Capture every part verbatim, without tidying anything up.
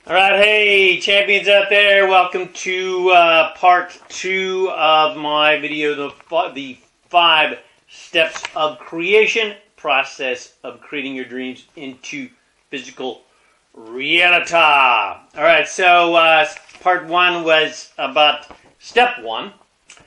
All right, hey, champions out there, welcome to uh, part two of my video, the, the five steps of creation, process of creating your dreams into physical reality. All right, so uh, part one was about step one,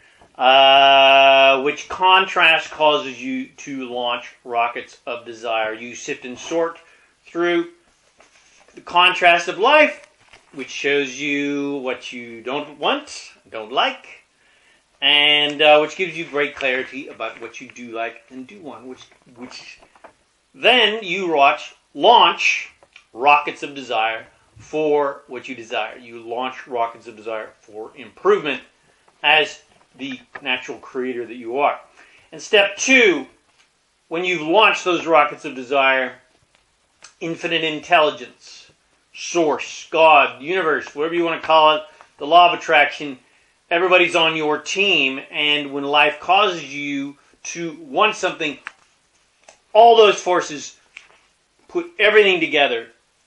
uh, which contrast causes you to launch rockets of desire. You sift and sort through the contrast of life, which shows you what you don't want, don't like, and uh, which gives you great clarity about what you do like and do want, which, which then you watch, launch rockets of desire for what you desire. You launch rockets of desire for improvement as the natural creator that you are. And step two, when you've launched those rockets of desire, infinite intelligence, source, God, universe, whatever you want to call it, the law of attraction, everybody's on your team, and when life causes you to want something, all those forces put everything together,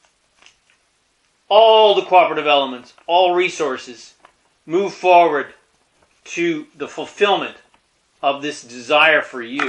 all the cooperative elements, all resources, move forward to the fulfillment of this desire for you.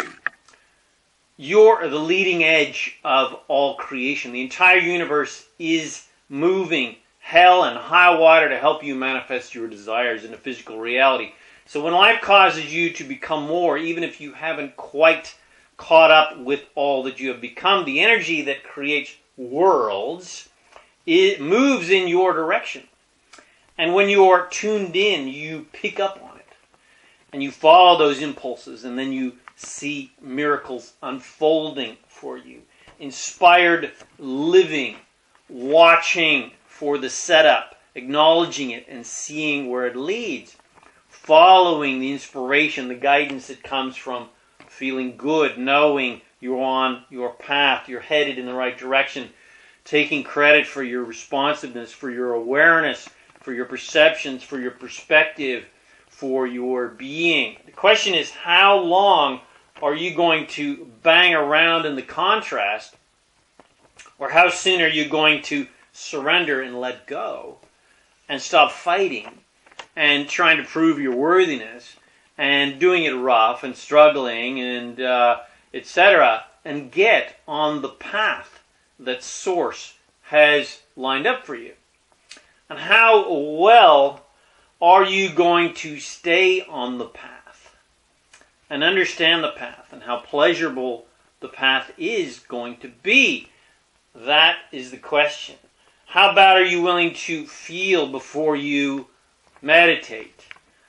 You're the leading edge of all creation. The entire universe is moving hell and high water to help you manifest your desires into physical reality. So when life causes you to become more, even if you haven't quite caught up with all that you have become, the energy that creates worlds, it moves in your direction. And when you are tuned in, you pick up on it. And you follow those impulses, and then you see miracles unfolding for you. Inspired living, watching for the setup, acknowledging it, and seeing where it leads. Following the inspiration, the guidance that comes from feeling good, knowing you're on your path, you're headed in the right direction. Taking credit for your responsiveness, for your awareness, for your perceptions, for your perspective, for your being. The question is, how long are you going to bang around in the contrast? Or how soon are you going to surrender and let go and stop fighting and trying to prove your worthiness and doing it rough and struggling and uh, et cetera and get on the path that Source has lined up for you? And how well are you going to stay on the path and understand the path and how pleasurable the path is going to be? That is the question. How bad are you willing to feel before you meditate?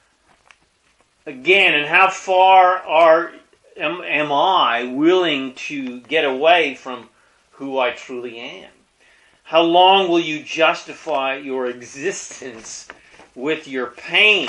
Again, and how far are am, am I willing to get away from who I truly am? How long will you justify your existence with your pain?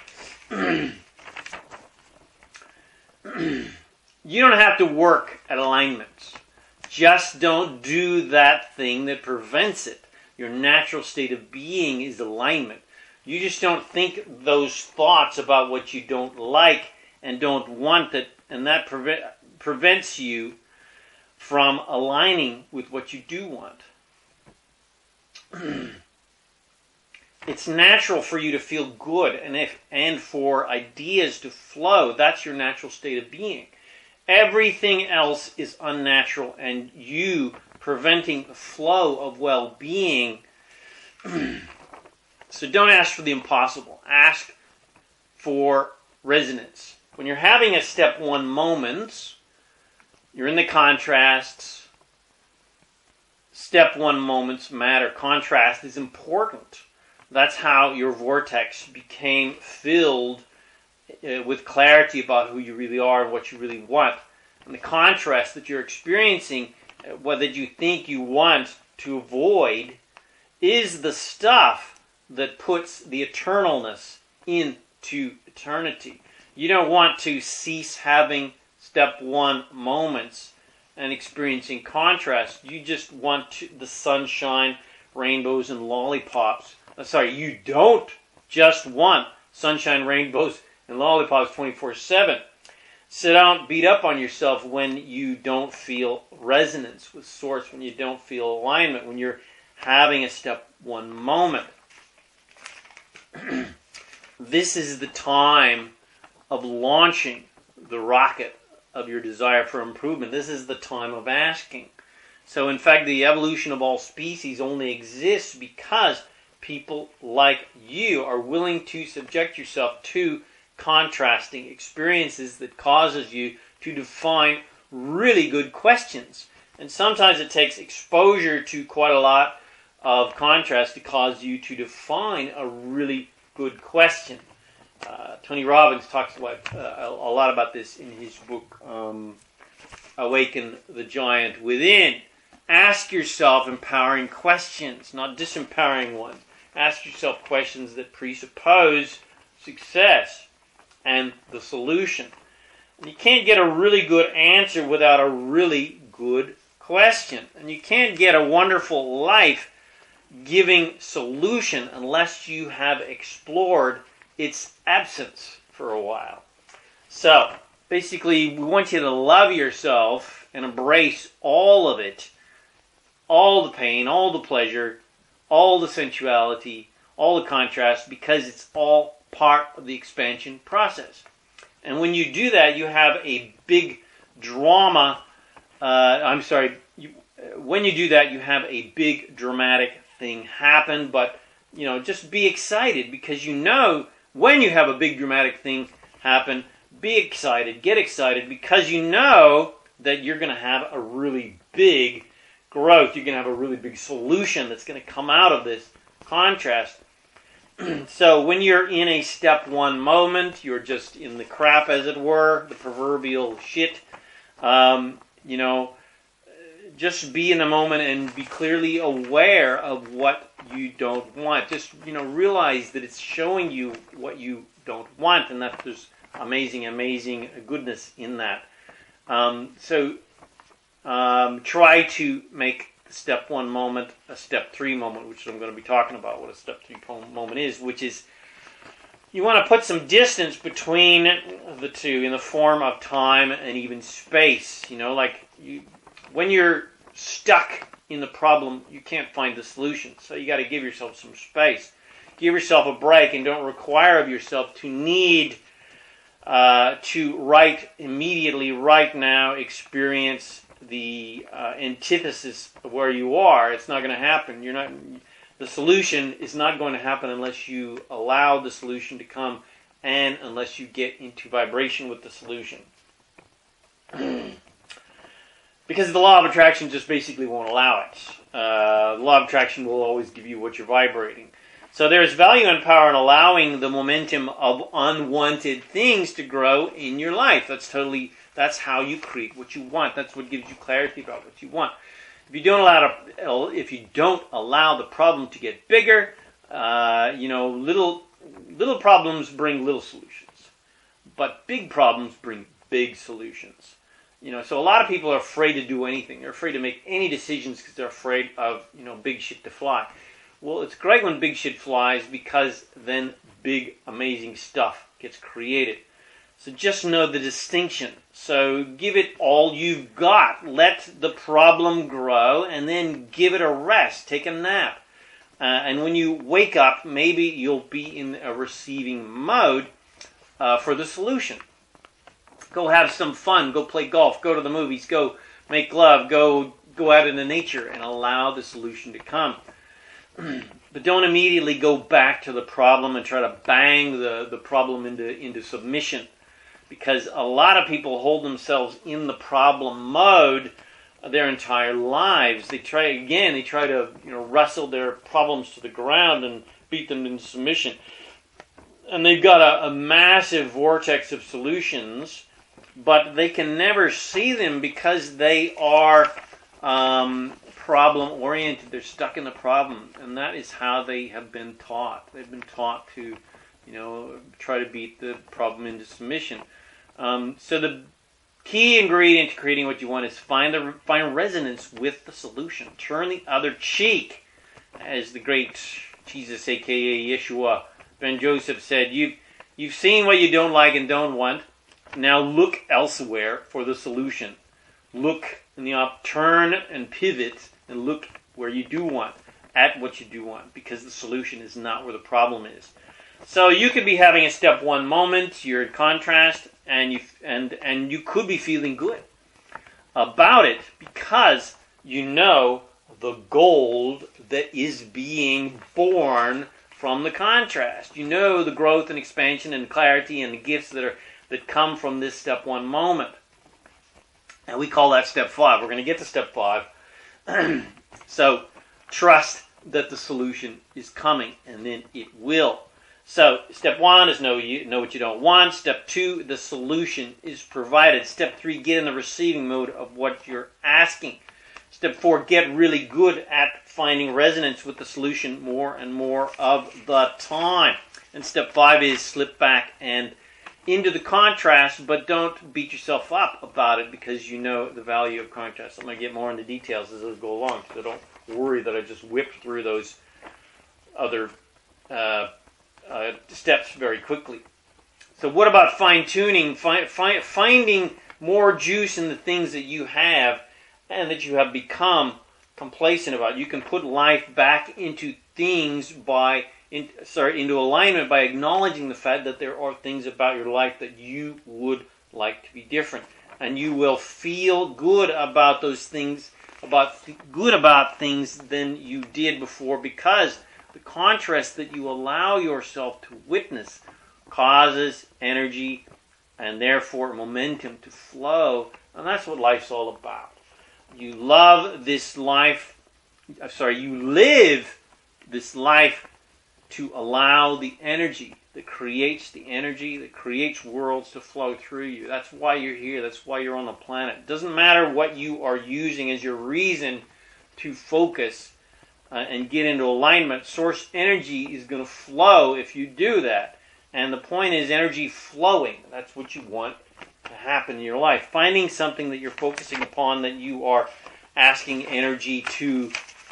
You don't have to work at alignments. Just don't do that thing that prevents it. Your natural state of being is alignment. You just don't think those thoughts about what you don't like and don't want, it, and that prevent, prevents you from aligning with what you do want. It's natural for you to feel good and if and for ideas to flow. That's your natural state of being. Everything else is unnatural, and you preventing the flow of well-being. So don't ask for the impossible. Ask for resonance. When you're having a step one moment, you're in the contrasts. Step one moments matter. Contrast is important. That's how your vortex became filled uh, with clarity about who you really are and what you really want. And the contrast that you're experiencing, uh, what that you think you want to avoid, is the stuff that puts the eternalness into eternity. You don't want to cease having step one moments and experiencing contrast. You just want to, the sunshine, rainbows, and lollipops. Uh, sorry, you don't just want sunshine, rainbows, and lollipops twenty-four seven. So don't beat up on yourself when you don't feel resonance with Source, when you don't feel alignment, when you're having a step one moment. This is the time of launching the rocket of your desire for improvement. This is the time of asking. So in fact, the evolution of all species only exists because people like you are willing to subject yourself to contrasting experiences that causes you to define really good questions. And sometimes it takes exposure to quite a lot of contrast to cause you to define a really good question. Uh, Tony Robbins talks about, uh, a, a lot about this in his book, um, Awaken the Giant Within. Ask yourself empowering questions, not disempowering ones. Ask yourself questions that presuppose success and the solution. And you can't get a really good answer without a really good question. And you can't get a wonderful life-giving solution unless you have explored its absence for a while. So, basically, we want you to love yourself and embrace all of it, all the pain, all the pleasure, all the sensuality, all the contrast, because it's all part of the expansion process. And when you do that, you have a big drama, uh, I'm sorry, you, when you do that, you have a big dramatic thing happen, but, you know, just be excited, because you know when you have a big dramatic thing happen, be excited, get excited, because you know that you're going to have a really big growth. You're going to have a really big solution that's going to come out of this contrast. So when you're in a step one moment, you're just in the crap, as it were, the proverbial shit, um, you know, just be in the moment and be clearly aware of what you don't want. Just, you know, realize that it's showing you what you don't want, and that there's amazing, amazing goodness in that. Um, so um, try to make step one moment a step three moment, which I'm going to be talking about what a step three moment is, which is you want to put some distance between the two in the form of time and even space. You know, like you, when you're stuck in the problem, you can't find the solution. So you got to give yourself some space. Give yourself a break, and don't require of yourself to need uh, to right immediately, right now, experience the uh, antithesis of where you are. It's not going to happen. You're not. The solution is not going to happen unless you allow the solution to come, and unless you get into vibration with the solution. Because the law of attraction just basically won't allow it. Uh, the law of attraction will always give you what you're vibrating. So there's value and power in allowing the momentum of unwanted things to grow in your life. That's totally. That's how you create what you want. That's what gives you clarity about what you want. If you don't allow to, if you don't allow the problem to get bigger, uh, you know, little little problems bring little solutions, but big problems bring big solutions. You know, so a lot of people are afraid to do anything. They're afraid to make any decisions because they're afraid of, you know, big shit to fly. Well, it's great when big shit flies, because then big, amazing stuff gets created. So just know the distinction. So give it all you've got. Let the problem grow, and then give it a rest. Take a nap. Uh, and when you wake up, maybe you'll be in a receiving mode uh, for the solution. Go have some fun. Go play golf. Go to the movies. Go make love. Go go out into nature and allow the solution to come. But don't immediately go back to the problem and try to bang the, the problem into, into submission. Because a lot of people hold themselves in the problem mode their entire lives. They try, again, they try to, you know, wrestle their problems to the ground and beat them into submission. And they've got a, a massive vortex of solutions, but they can never see them because they are um, problem-oriented. They're stuck in the problem, and that is how they have been taught. They've been taught to, you know, try to beat the problem into submission. Um, so the key ingredient to creating what you want is find the find resonance with the solution. Turn the other cheek, as the great Jesus, aka Yeshua Ben Joseph, said. You've you've seen what you don't like and don't want. Now look elsewhere for the solution. Look in the op, turn and pivot, and look where you do want. at what you do want, because the solution is not where the problem is. So you could be having a step one moment, you're in contrast, and you and and you could be feeling good about it because you know the gold that is being born from the contrast. You know the growth and expansion and clarity and the gifts that are that come from this step one moment. And we call that step five. We're going to get to step five. So trust that the solution is coming, and then it will. So step one is know you know what you don't want. Step two, the solution is provided. Step three, get in the receiving mode of what you're asking. Step four, get really good at finding resonance with the solution more and more of the time. And step five is slip back and into the contrast, but don't beat yourself up about it because you know the value of contrast. I'm going to get more into details as I go along, so don't worry that I just whipped through those other uh, uh, steps very quickly. So what about fine-tuning, fi- fi- finding more juice in the things that you have and that you have become complacent about? You can put life back into things by In, sorry, into alignment by acknowledging the fact that there are things about your life that you would like to be different, and you will feel good about those things, about good about things than you did before, because the contrast that you allow yourself to witness causes energy and therefore momentum to flow, and that's what life's all about. You love this life. I'm sorry, you live this life to allow the energy that creates the energy, that creates worlds to flow through you. That's why you're here. That's why you're on the planet. It doesn't matter what you are using as your reason to focus uh, and get into alignment. Source energy is going to flow if you do that. And the point is energy flowing. That's what you want to happen in your life. Finding something that you're focusing upon, that you are asking energy to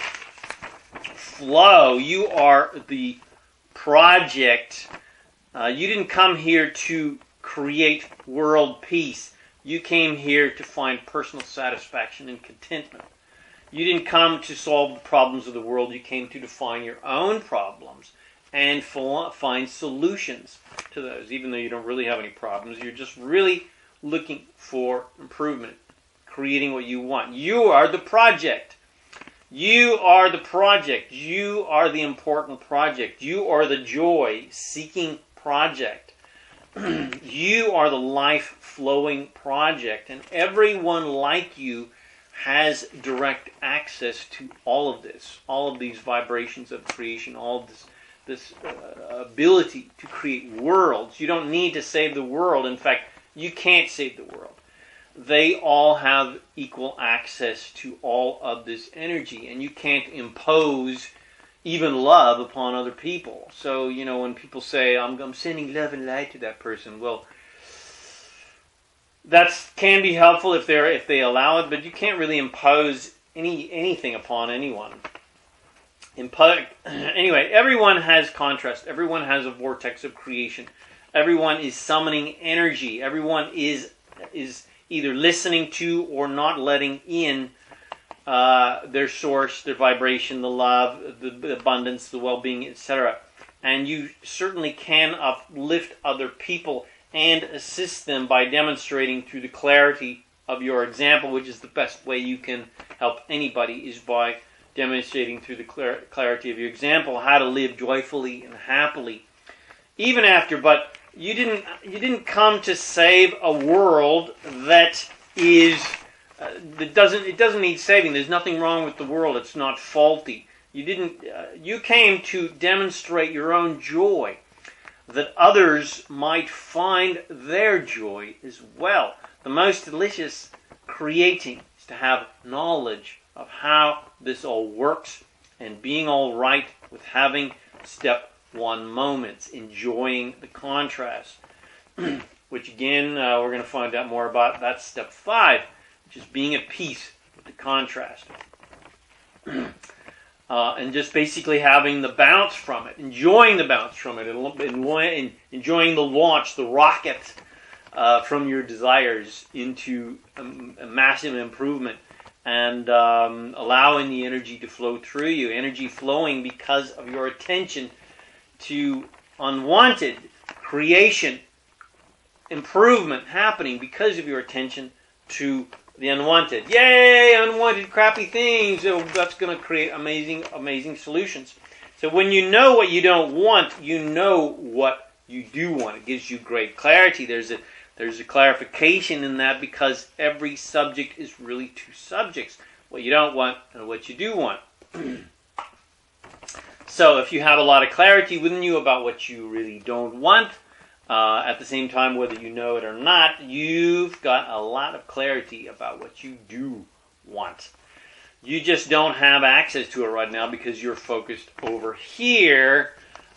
flow. You are the project. Uh, you didn't come here to create world peace. You came here to find personal satisfaction and contentment. You didn't come to solve the problems of the world. You came to define your own problems and find solutions to those. Even though you don't really have any problems, you're just really looking for improvement, creating what you want. You are the project. You are the project. You are the important project. You are the joy-seeking project. You are the life-flowing project. And everyone like you has direct access to all of this, all of these vibrations of creation, all of this, this uh, ability to create worlds. You don't need to save the world. In fact, you can't save the world. They all have equal access to all of this energy, and you can't impose even love upon other people. So, you know, when people say, I'm, I'm sending love and light to that person, well, that can be helpful if they're if they allow it, but you can't really impose any anything upon anyone. Impo- anyway, everyone has contrast. Everyone has a vortex of creation. Everyone is summoning energy. Everyone is is either listening to or not letting in uh, their source, their vibration, the love, the, the abundance, the well-being, et cetera. And you certainly can uplift other people and assist them by demonstrating through the clarity of your example, which is the best way you can help anybody, is by demonstrating through the clar- clarity of your example how to live joyfully and happily. Even after, but You didn't. You didn't come to save a world that is uh, that doesn't. It doesn't need saving. There's nothing wrong with the world. It's not faulty. You didn't. Uh, you came to demonstrate your own joy, that others might find their joy as well. The most delicious creating is to have knowledge of how this all works and being all right with having step one moments, enjoying the contrast, which again uh, we're going to find out more about. That's step five, which is being at peace with the contrast. uh, and just basically having the bounce from it, enjoying the bounce from it, and enjoying the launch, the rocket uh, from your desires into a, a massive improvement and um, allowing the energy to flow through you. Energy flowing because of your attention to unwanted creation, improvement happening because of your attention to the unwanted. Yay, unwanted crappy things. Oh, that's going to create amazing, amazing solutions. So when you know what you don't want, you know what you do want. It gives you great clarity. There's a there's a clarification in that, because every subject is really two subjects: what you don't want and what you do want. So if you have a lot of clarity within you about what you really don't want, uh, at the same time, whether you know it or not, you've got a lot of clarity about what you do want. You just don't have access to it right now because you're focused over here.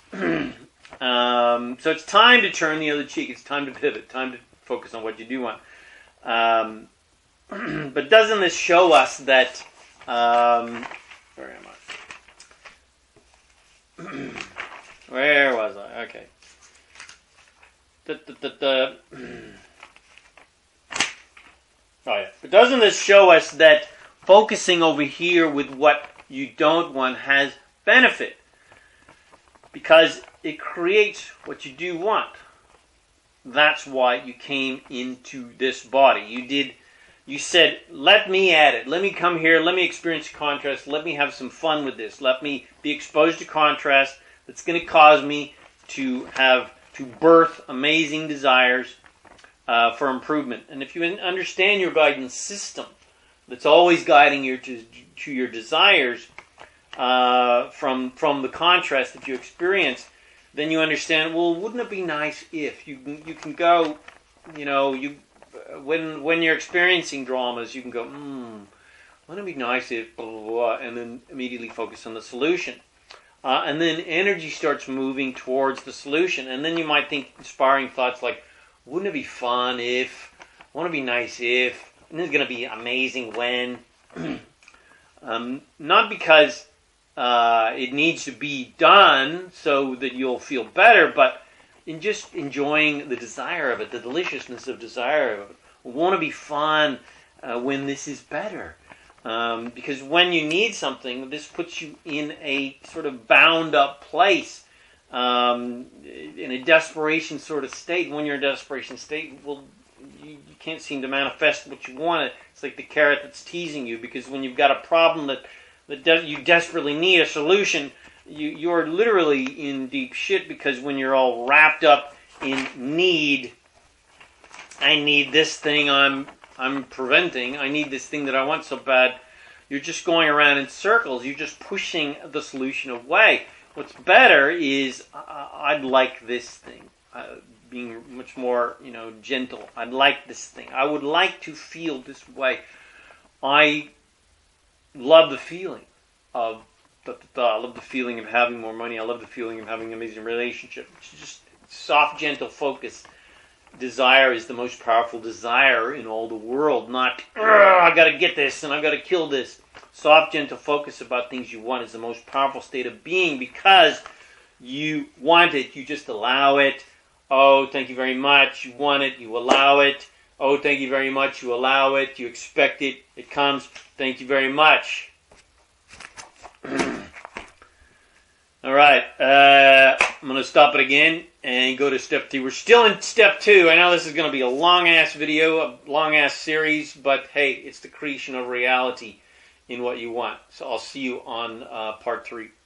um, so it's time to turn the other cheek. It's time to pivot. Time to focus on what you do want. Um, but doesn't this show us that... Um, where am I? Where was I? Okay. Da, da, da, da. Oh yeah. But doesn't this show us that focusing over here with what you don't want has benefit? Because it creates what you do want. That's why you came into this body. You did, you said, let me at it. Let me come here. Let me experience contrast. Let me have some fun with this. Let me be exposed to contrast that's going to cause me to have, to birth amazing desires uh, for improvement. And if you understand your guidance system, that's always guiding you to, to your desires uh, from from the contrast that you experience, then you understand, well, wouldn't it be nice if you can, you can go, you know, you when when you're experiencing dramas, you can go, hmm, wouldn't it be nice if, blah, blah, blah, and then immediately focus on the solution. Uh, and then energy starts moving towards the solution. And then you might think inspiring thoughts like, wouldn't it be fun if, wouldn't it be nice if, and this is going to be amazing when. um, not because uh, it needs to be done so that you'll feel better, but in just enjoying the desire of it, the deliciousness of desire of it. Want to be fun uh, when this is better. Um, because when you need something, this puts you in a sort of bound up place, um, in a desperation sort of state. When you're in a desperation state, well, you, you can't seem to manifest what you want. It's like the carrot that's teasing you, because when you've got a problem that, that de- you desperately need a solution, you, you're literally in deep shit, because when you're all wrapped up in need, I need this thing I'm I'm preventing, I need this thing that I want so bad, you're just going around in circles. You're just pushing the solution away. What's better is, uh, I'd like this thing. Uh, being much more, you know, gentle. I'd like this thing. I would like to feel this way. I love the feeling of, da, da, da. I love the feeling of having more money. I love the feeling of having an amazing relationship. It's just soft, gentle focus. Desire is the most powerful desire in all the world. Not, I got to get this and I got to kill this. Soft, gentle focus about things you want is the most powerful state of being, because you want it. You just allow it. Oh, thank you very much. You want it. You allow it. Oh, thank you very much. You allow it. You expect it. It comes. Thank you very much. All right. Uh, I'm going to stop it again and go to step two. We're still in step two. I know this is going to be a long-ass video, a long-ass series, but hey, it's the creation of reality in what you want. So I'll see you on uh, part three.